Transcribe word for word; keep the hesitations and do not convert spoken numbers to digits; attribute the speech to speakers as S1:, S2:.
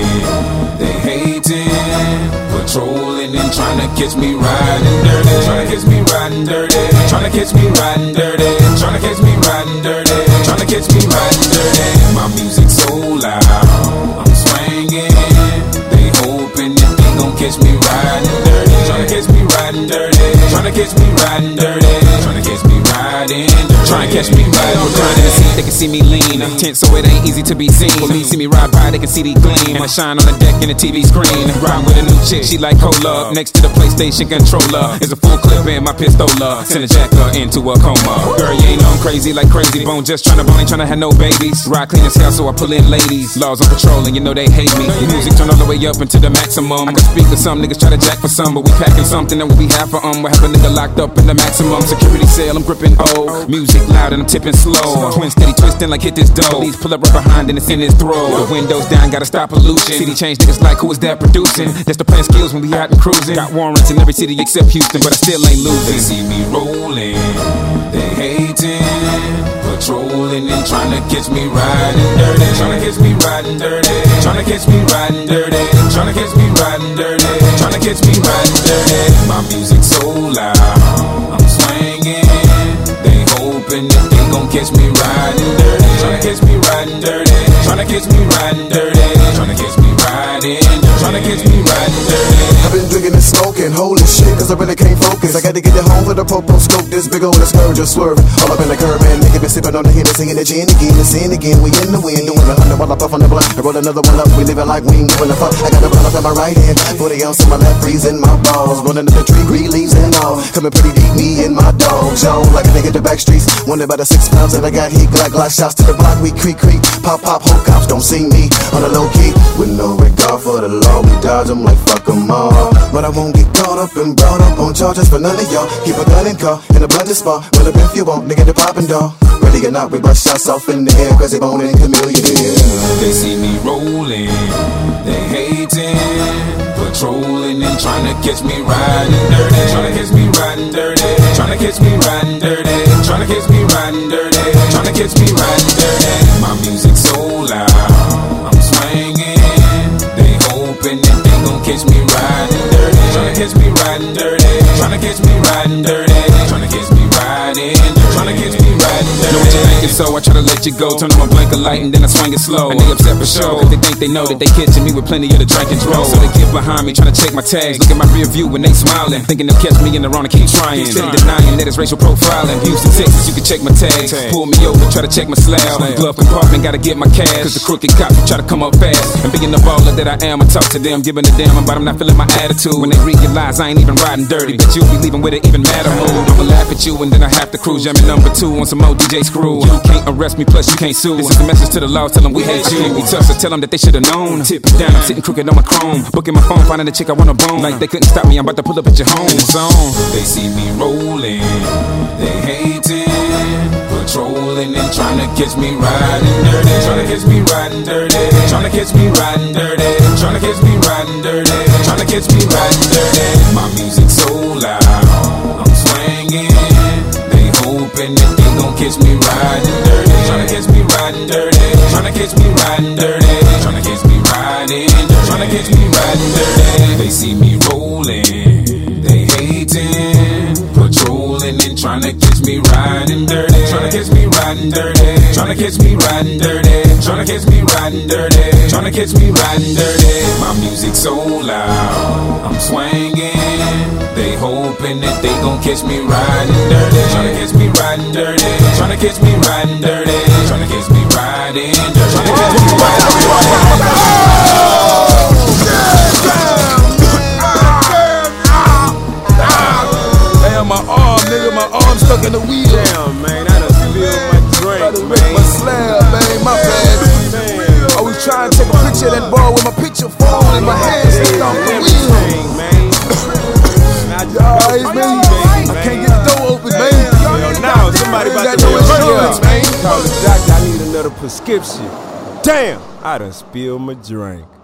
S1: rolling, they hating, patrolling and trying to catch me riding dirty, trying to catch me riding dirty, trying to catch me riding dirty, trying to catch me riding dirty, trying to catch me riding dirty. My music so loud, I'm swinging, they hoping that they gon' catch me riding dirty, trying to catch me riding dirty, trying to catch me riding dirty, trying to catch me riding dirty. Try and catch me riding on grind in the seat, they can see me lean. Tense so it ain't easy to be seen. For me, see me ride by, they can see the gleam. I shine on the deck in the T V screen. Ride with a new chick, she like cola. Next to the PlayStation controller is a full clip in my pistola. Send a jacker into a coma. Girl, you ain't on crazy like Crazy Bone. Just tryna bone, ain't tryna have no babies. Ride clean as hell, so I pull in ladies. Laws on patrol and you know they hate me. Music turn all the way up into the maximum. I can speak to some niggas try to jack for some, but we packing something that we have for um. We have a nigga locked up in the maximum security cell. I'm gripping old music loud and I'm tipping slow. Twin steady twisting like hit this dough. Please pull up right behind and it's in his throat. The windows down, gotta stop pollution. City change niggas like who is that producing? That's the plan skills when we out and cruising. Got warrants in every city except Houston, but I still ain't losing. They see me rolling, they hating, patrolling and trying to catch me riding dirty, trying to catch me riding dirty, trying to catch me riding dirty, trying to catch me riding dirty, trying to catch me riding dirty. My music so loud, I'm swinging, they hoping that they gon' catch me riding dirty, tryna catch me riding dirty, tryna catch me riding dirty, tryna catch me riding dirty, tryna catch me riding dirty.
S2: I've been drinking and smoking, holy shit, cause I really can't focus. I got to get it home for the popo scope, this big old scourge just swerving. All up in the curb, man, nigga been sipping on the Hennessy and the gin again, and sin again. We in the wind, doing a hundred while I puff on the blunt. I roll another one up, we living like we ain't giving a fuck. I got a blunt up in my right hand, forty ounce in my left, freezing my balls. Running up the tree, green leaves and all. Coming pretty deep, me and my dogs, yo. Like a nigga the back streets, wondering about the six pounds that I got here. Glock, glock, shots to the block, we creak, creak. Pop, pop, whole cops don't see me on the low key. With no regard for the law, we dodge them like fuck them all. But I won't get caught up and brought up on charges for none of y'all. Keep a gun in car, in a blended spot. Well, up if you want, nigga, the poppin' dog. Ready or not, we bust shots off in the air, cause they bone and chameleon.
S1: They see me rolling, they hating, patrolling and trying to catch me riding dirty, trying to catch me riding dirty, trying to catch me riding dirty, trying to catch me riding dirty, trying to catch me riding dirty. My music so loud, I'm swinging, they hoping that they gon' catch me riding dirty, trying to catch me riding dirty, trying to catch me riding dirty, trying to catch me riding dirty, trying to catch me riding dirty. Know what you're thinking, so I try to let you go. Turn on my blinker light and then I swing it slow. And they upset for sure, cause they think they know that they catching me with plenty of the drink and drove. So they get behind me trying to check my tags. Look at my rear view when they smiling, thinking they'll catch me in the wrong and keep trying. Steady denying that it's racial profiling. Houston, Texas, you can check my tags. Pull me over, try to check my slab. Glove compartment, gotta get my cash, cause the crooked cops will try to come up fast. And being the baller that I am, I talk to them, giving a damn about them not feeling my attitude. When they realize I ain't even riding dirty, but you'll be leaving with an even madder mood. I'ma laugh at you and then I have to cruise. Jamming number two on some old D J screw. You can't arrest me, plus you can't sue. This is a message to the laws, tell them we hate you. We tough, so tell them that they should've known. Tip it down, I'm sitting crooked on my chrome. Booking my phone, finding a chick I wanna bone. Like they couldn't stop me, I'm about to pull up at your home. Zone. They see me rolling, they hating, patrolling and trying to catch me riding dirty, trying to catch me riding dirty, trying to catch me riding dirty, trying to catch me riding dirty, trying to catch me riding dirty. My music so loud, I'm swinging, they hoping that they gon' catch me riding dirty, trying to catch me riding dirty, trying to catch me riding dirty, trying to catch me riding dirty, trying to catch me riding dirty. They see me rolling, they hating, patrolling and trying to catch me riding dirty, trying to catch me riding dirty, trying to catch me riding dirty, trying to catch me riding dirty, trying to catch me riding dirty. My music so loud, I'm swinging, they hoping that they gon' catch me riding dirty, trying to catch me riding dirty, trying to catch me riding dirty, trying to catch me riding dirty, trying to catch me riding dirty.
S3: Damn, my arm, nigga, my arm stuck in the wheel.
S4: Damn, man, I done spilled my drink,
S3: Try to
S4: man.
S3: break my slab, man, my bad. I was trying to take a picture of that ball with my picture phone in my hand, sitting off the wheel.
S4: Man,
S3: Y'all, it's me. I can't get the door open, man.
S4: Yo, now somebody about
S3: Got
S4: to
S3: no insurance, man.
S4: Call the doctor, I need another prescription. Damn, I done spilled my drink.